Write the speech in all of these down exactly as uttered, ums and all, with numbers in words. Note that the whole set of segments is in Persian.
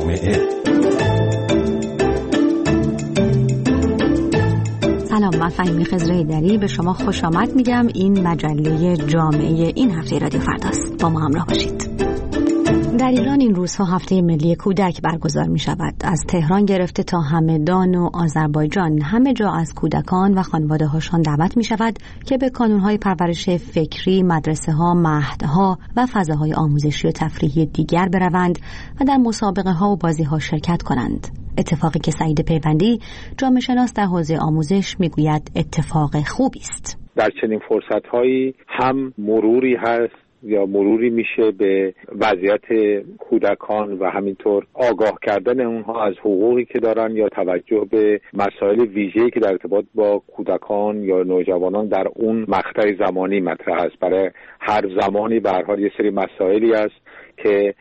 جامعه. سلام، من فهیمه خضرایی‌دری به شما خوش آمد میگم. این مجله جامعه این هفته رادیو فرداست. با ما همراه باشید. در ایران این روزها هفته ملی کودک برگزار می شود. از تهران گرفته تا همدان و آذربایجان همه جا از کودکان و خانواده هاشان دعوت می شود که به کانونهای پرورش فکری، مدرسه ها، مهدها و فضاهای آموزشی و تفریحی دیگر بروند و در مسابقه ها و بازی ها شرکت کنند. اتفاقی که سعید پیوندی، جامعه شناس در حوزه آموزش، می گوید اتفاق خوبی است. در چنین فرصت هایی هم مروری هست یا مروری میشه به وضعیت کودکان و همینطور آگاه کردن اونها از حقوقی که دارن یا توجه به مسائل ویژه‌ای که در ارتباط با کودکان یا نوجوانان در اون مقطع زمانی مطرح است. برای هر زمانی به هر حال یه سری مسائلی است که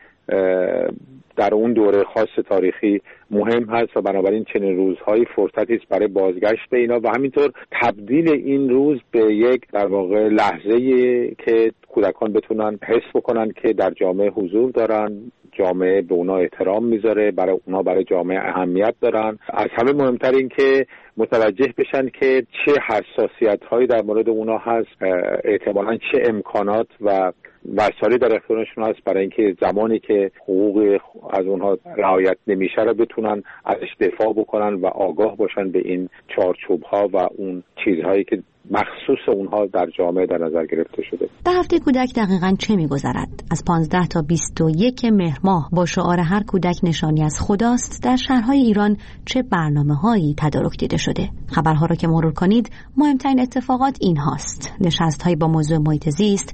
در اون دوره خاص تاریخی مهم هست و بنابراین چنین روزهایی فرصتی است برای بازگشت به اینا و همینطور تبدیل این روز به یک در واقع لحظه‌ای که کودکان بتونن حس بکنن که در جامعه حضور دارن، جامعه به اونا احترام میذاره، برای اونا برای جامعه اهمیت دارن. از همه مهمتر این که متوجه بشن که چه حساسیت‌هایی در مورد اونا هست، احتمالاً چه امکانات و وسایلی در اختیارشون هست برای اینکه زمانی که حقوق از اونها رعایت نمیشه رو بتونن ازش دفاع بکنن و آگاه باشن به این چارچوب‌ها و اون چیزهایی که مخصوص اونها در جامعه در نظر گرفته شده. در هفته کودک دقیقاً چه می‌گذرد؟ از پانزده تا بیست و یک مهر ماه با شعار هر کودک نشانی از خداست در شهرهای ایران چه برنامه‌هایی تدارک دیده شده؟ خبرها را که مرور کنید، مهمترین اتفاقات این هاست: نشست‌های با موضوع محیط زیست،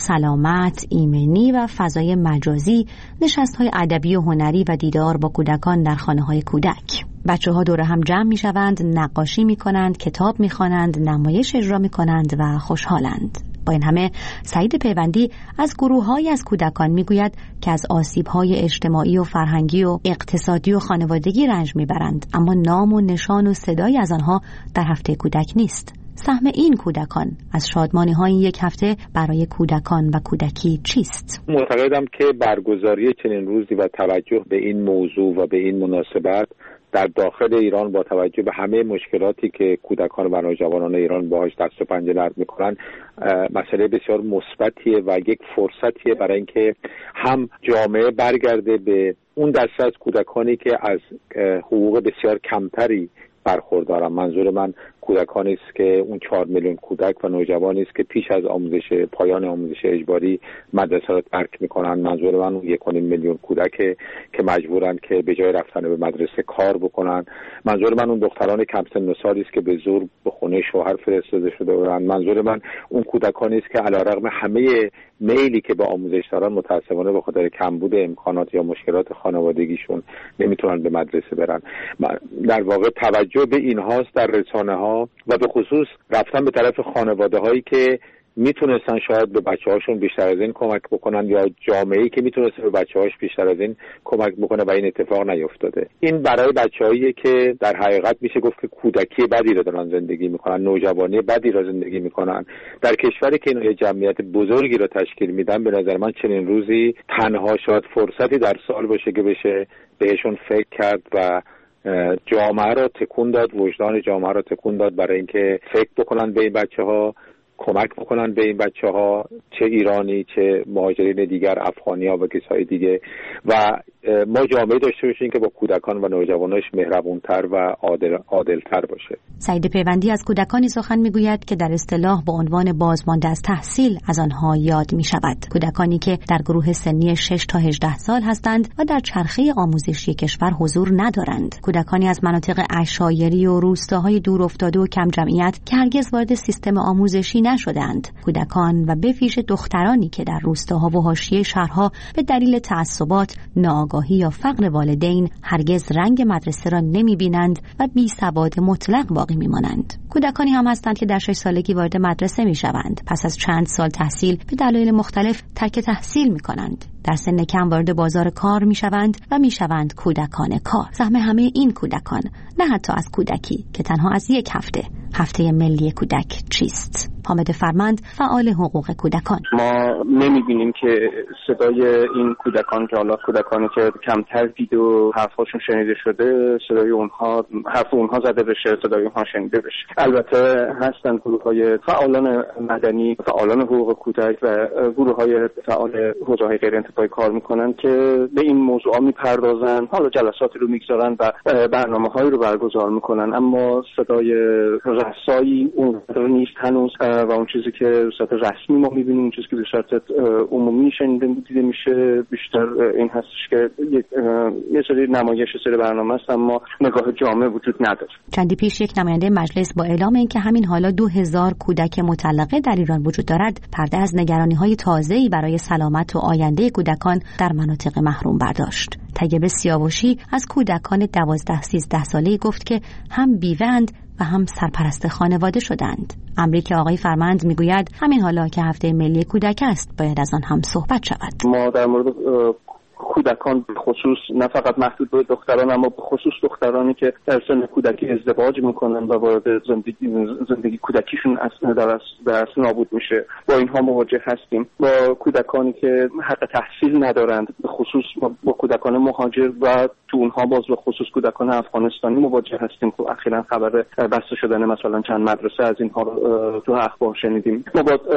سلامت، ایمنی و فضای مجازی، نشست‌های ادبی و هنری و دیدار با کودکان در خانه‌های کودک. بچه‌ها دور هم جمع می‌شوند، نقاشی می‌کنند، کتاب می‌خوانند، نمایش اجرا می‌کنند و خوشحالند. با این همه سعید پیوندی از گروه‌هایی از کودکان می‌گوید که از آسیب‌های اجتماعی و فرهنگی و اقتصادی و خانوادگی رنج می‌برند، اما نام و نشان و صدایی از آنها در هفته کودک نیست. سهم این کودکان از شادمانی‌های یک هفته برای کودکان و کودکی چیست؟ معتقدم که برگزاری چنین روزی و توجه به این موضوع و به این مناسبت در داخل ایران با توجه به همه مشکلاتی که کودکان و نوجوانان ایران باهاش دست و پنجه نرم میکنن مسئله بسیار مثبتیه و یک فرصتیه برای اینکه هم جامعه برگرده به اون دسته از کودکانی که از حقوق بسیار کمتری برخوردارن. منظور من کودکانی است که اون چهار میلیون کودک و نوجوانی است که پیش از آموزش پایان آموزش اجباری مدرسه را ترک میکنن. منظور من اون یک و نیم میلیون کودک که مجبورن که به جای رفتن به مدرسه کار بکنن. منظور من اون دختران کم سن و سالی است که به زور به خونه شوهر فرستاده شده بودن. منظور من اون کودکانی است که علیرغم همه میلی که به آموزش دارن متاسفانه به خاطر کمبود امکانات یا مشکلات خانوادگیشون نمیتونن به مدرسه برن. در واقع توجه به اینهاست در رسانه‌ها و به خصوص رفتن به طرف خانواده هایی که میتونستن شاید به بچه هاشون بیشتر از این کمک بکنن یا جامعه‌ای که میتونسته به بچه هاش بیشتر از این کمک بکنه و این اتفاق نیفتاده. این برای بچه‌هایی که در حقیقت میشه گفت که کودکی بدی رو دارن زندگی میکنن، نوجوانی بدی رو زندگی میکنن. در کشوری که اینا یه جمعیت بزرگی رو تشکیل میدن، به نظر من چنین روزی تنها شاید فرصتی در سال باشه که بشه بهشون فکر کرد و جامعه را تکون داد، وجدان جامعه را تکون داد برای اینکه فکر بکنن به این بچه‌ها، کمک بکنن به این بچه‌ها، چه ایرانی چه مهاجرین دیگر، افغانی‌ها و کسای دیگه، و ما جامعه داشته باشیم که با کودکان و نوجواناش مهربون‌تر و عادل عادل‌تر باشه. سعید پیوندی از کودکانی سخن می‌گوید که در اصطلاح با عنوان بازمانده از تحصیل از آنها یاد می‌شود. کودکانی که در گروه سنی شش تا هجده سال هستند و در چرخه آموزشی کشور حضور ندارند. کودکانی از مناطق عشایری و روستاهای دور افتاده و کم جمعیت که هرگز وارد سیستم آموزشی نشدند. کودکان و به ویژه دخترانی که در روستاها و حاشیه شهرها به دلیل تعصبات، ناآگاهی یا فقر والدین هرگز رنگ مدرسه را نمی‌بینند و بی‌سواد مطلق باقی می‌مانند. کودکانی هم هستند که در شش سالگی وارد مدرسه می‌شوند، پس از چند سال تحصیل به دلایل مختلف ترک تحصیل می‌کنند. در سن کم وارد بازار کار می‌شوند و می‌شوند کودکان کار. سهم همه این کودکان، نه حتی از کودکی که تنها از یک هفته، هفته ملی کودک چیست؟ حامد فرمند، فعال حقوق کودکان: ما نمی‌بینیم که صدای این کودکان که حالا کودکانی که کمتر دید و حرفاشون شنیده شده، صدای اونها حرف اونها زده بشه، صدای اونها شنیده بشه. البته هستن گروه‌های فعالان مدنی، فعالان حقوق کودک و گروه‌های فعال حوزه‌های غیر انتفاعی کار می‌کنن که به این موضوعات می‌پردازن، حالا جلساتی رو می‌گذارن و برنامه‌هایی رو برگزار می‌کنن، اما صدای رسایی اونقدر نیست هنوز و اون چیزی که به صورت رسمی ما می‌بینیم، اون چیزی که به صورت عمومی شنیده دیده میشه بیشتر این هستش که یه سری نمایش، سری برنامه است، اما نگاه جامع وجود نداره. چندی پیش یک نماینده مجلس با اعلام اینکه همین حالا دو هزار کودک مطلقه در ایران وجود دارد، پرده از نگرانی‌های تازه‌ای برای سلامت و آینده کودکان در مناطق محروم برداشت. طیب سیاوشی از کودکان دوازده سیزده ساله‌ای گفت که هم بیوه‌اند و هم سرپرست خانواده شدند. امری که آقای فرمند میگوید همین حالا که هفته ملی کودک است باید از آن هم صحبت شود. ما در مورد کودکان به خصوص، نه فقط محدود به دختران، اما به خصوص دخترانی که در سن کودکی ازدواج میکنن و وارد زندگی زندگی کودکیشون در اصل نابود میشه، با اینها مواجه هستیم. با کودکانی که حق تحصیل ندارند، به خصوص با کودکان مهاجر و تو اونها باز به خصوص کودکان افغانستانی مواجه هستیم که اخیراً خبر بسته شدن مثلا چند مدرسه از اینها رو تو اخبار شنیدیم. ما با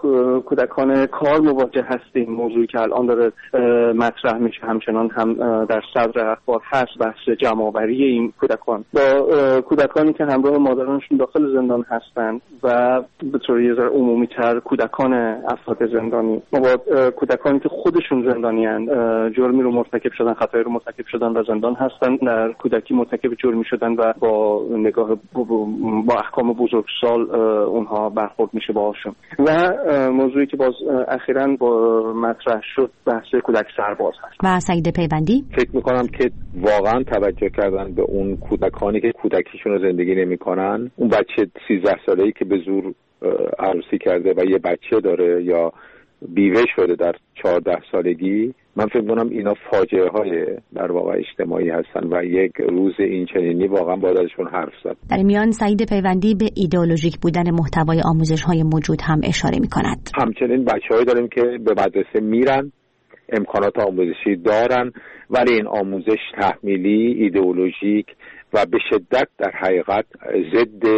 کودکان کار مواجه هستیم، موضوعی که الان داره مطرح میشه، همچنان هم در صدر اخبار هست، بحث جمع‌آوری این کودکان. با کودکانی که همراه مادرانشون داخل زندان هستند و به طور یه ذره عمومی‌تر کودکان افراد زندانی. ما با کودکانی که خودشون زندانیان، جرمی رو مرتکب شدن، خطایی رو مرتکب شدن و زندان هستن، در کودکی مرتکب جرمی شدن و با نگاه با احکام بزرگسال اونها برخورد میشه باهاشون. و موضوعی که باز اخیراً با مطرح شد بحث کودک سرباز هست. و سعید پیوندی: فکر میکنم که واقعا توجه کردن به اون کودکانی که کودکیشون رو زندگی نمیکنن، اون بچه سیزده ساله‌ای که به زور عروسی کرده و یه بچه داره یا بیوه شده در چهارده سالگی، من فکر می‌کنم اینا فاجعه های در واقع اجتماعی هستن و یک روز این چنینی واقعا باید ازشون حرف زد. در میان سعید پیوندی به ایدئولوژیک بودن محتوای آموزش‌های موجود هم اشاره می‌کند. همچنین بچه‌هایی داریم که به مدرسه میرن، امکانات آموزشی دارن، ولی این آموزش تحمیلی، ایدئولوژیک و به شدت در حقیقت ضد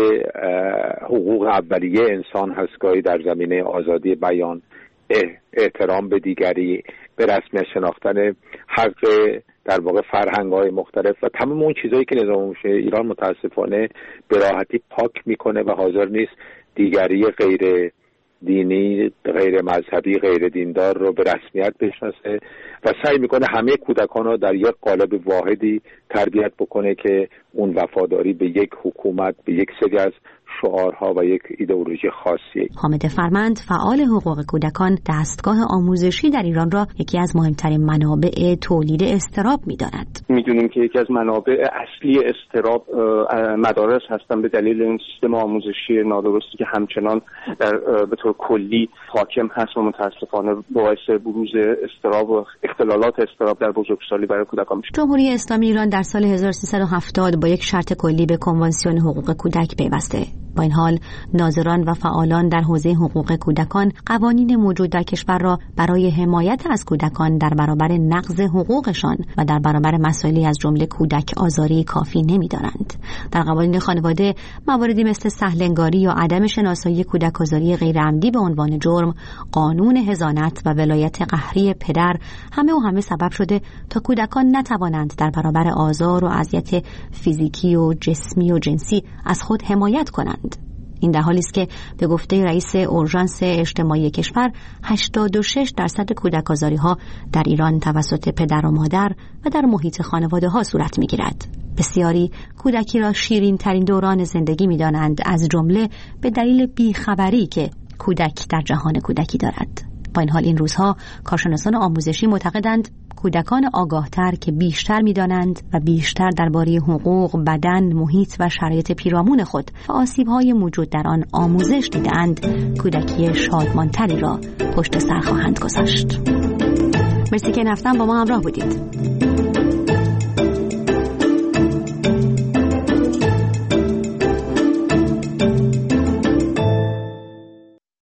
حقوق اولیه انسان هست، گاهی در زمینه آزادی بیان، احترام به دیگری، به رسمیت شناختن حق در واقع فرهنگ‌های مختلف و تمام اون چیزایی که نظام ایران متاسفانه به راحتی پاک میکنه و حاضر نیست دیگری غیر دینی، غیر مذهبی، غیر دیندار رو به رسمیت بشناسه و سعی میکنه همه کودکان رو در یک قالب واحدی تربیت بکنه که اون وفاداری به یک حکومت، به یک سری از شعارها و یک ایدئولوژی خاصیه. حامد فرمند، فعال حقوق کودکان، دستگاه آموزشی در ایران را یکی از مهمترین منابع تولید اضطراب می‌داند. می‌دونیم که یکی از منابع اصلی اضطراب مدارس هستن به دلیل این سیستم آموزشی نادرستی که همچنان در به طور کلی حاکم هست و متأسفانه باعث بروز اضطراب و اختلالات اضطراب در بزرگسالی برای کودکان میشه. جمهوری اسلامی ایران در سال هزار و سیصد و هفتاد با یک شرط کلی به کنوانسیون حقوق کودک پیوسته. با این حال ناظران و فعالان در حوزه حقوق کودکان قوانین موجود در کشور را برای حمایت از کودکان در برابر نقض حقوقشان و در برابر مسائلی از جمله کودک آزاری کافی نمی‌دانند. در قوانین خانواده مواردی مثل سهل‌انگاری یا عدم شناسایی کودک آزاری غیر عمدی به عنوان جرم، قانون حضانت و ولایت قهری پدر همه و همه سبب شده تا کودکان نتوانند در برابر آزار و اذیت فیزیکی و جسمی و جنسی از خود حمایت کنند. این در حالی است که به گفته رئیس اورژانس اجتماعی کشور هشتاد و شش درصد کودک آزاری ها در ایران توسط پدر و مادر و در محیط خانواده ها صورت می گیرد. بسیاری کودکی را شیرین ترین دوران زندگی می دانند، از جمله به دلیل بیخبری که کودک در جهان کودکی دارد. با این حال این روزها کارشناسان آموزشی معتقدند کودکان آگاهتر که بیشتر می‌دانند و بیشتر درباره حقوق، بدن، محیط و شرایط پیرامون خود و آسیب‌های موجود در آن آموزش دیده‌اند، کودکی شادمانتری را پشت سر خواهند گذاشت. مرسی که این هفته با ما همراه بودید.